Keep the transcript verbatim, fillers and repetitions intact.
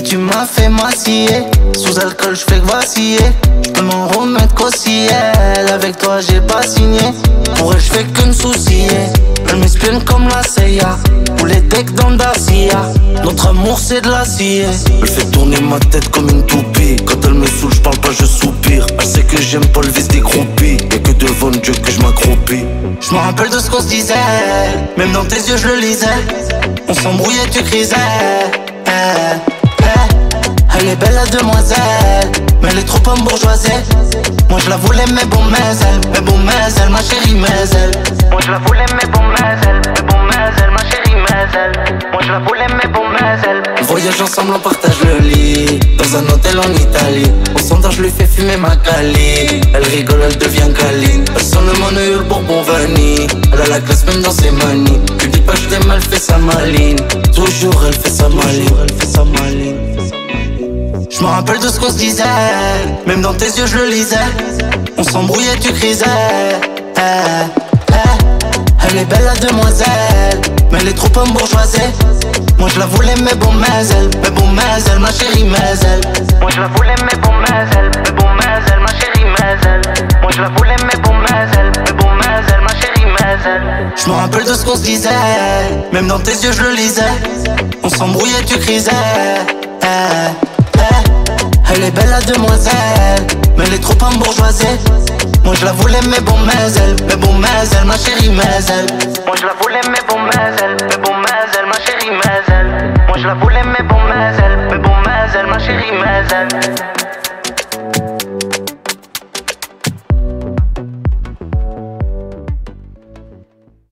tu m'as fait m'assiller. Sous alcool j'fais que vaciller. J'peux m'en remettre qu'aussi elle. Avec toi j'ai pas signé. Pour elle j'fais que me soucier. Elle m'espionne comme la C I A ou les decks dans Dacia. Notre amour c'est de l'acier. Elle fait tourner ma tête comme une toupie. Quand elle me saoule j'parle pas je soupire. Elle sait que j'aime pas le vice des groupies. Y'a que devant Dieu que je m'accroupis. Je me rappelle de ce qu'on se disait. Même dans tes yeux je le lisais. On s'embrouillait tu crisais. Eh, eh. Elle est belle la demoiselle, mais elle est trop embourgeoisée. Moi je la voulais mais bon mais elle, mais bon mais elle, ma chérie mais elle. Moi je la voulais mais bon mais elle, mais bon mais elle, ma chérie mais elle. Moi je la voulais mais bon mais elle. Voyage ensemble on partage le lit, dans un hôtel en Italie. Au standard je lui fais fumer ma cali. Elle rigole, elle devient câline. Elle sent le moneux, le bourbon vanille. Elle a la classe même dans ses manies. Tu dis pas je t'aime, elle fait sa maline. Toujours elle fait sa maline, elle fait sa maline. Je me rappelle de ce qu'on se disait. Même dans tes yeux je le lisais. On s'embrouillait tu crisais. Eh, eh. Elle est belle la demoiselle, mais elle est trop embourgeoisée. Moi je la voulais mais bon mais elle, mais bon mais elle, ma chérie mais elle. Moi je la voulais mais bon mais elle, mais bon mais elle, ma chérie mais elle. Moi je la voulais mais bon mais elle, mais bon mais elle, ma chérie mais elle. Je me rappelle de ce qu'on se disait. Même dans tes yeux je le lisais. On s'embrouillait tu crisais. Eh, eh. Elle est belle la demoiselle, mais elle est trop embourgeoisée. Moi je la voulais mais bon mais elle, mais bon mais elle, ma chérie mais elle. Moi je la voulais mais bon mais elle, mais bon mais elle, ma chérie mais elle. Moi je la voulais mais bon mais elle, mais bon mais elle, ma chérie mais elle.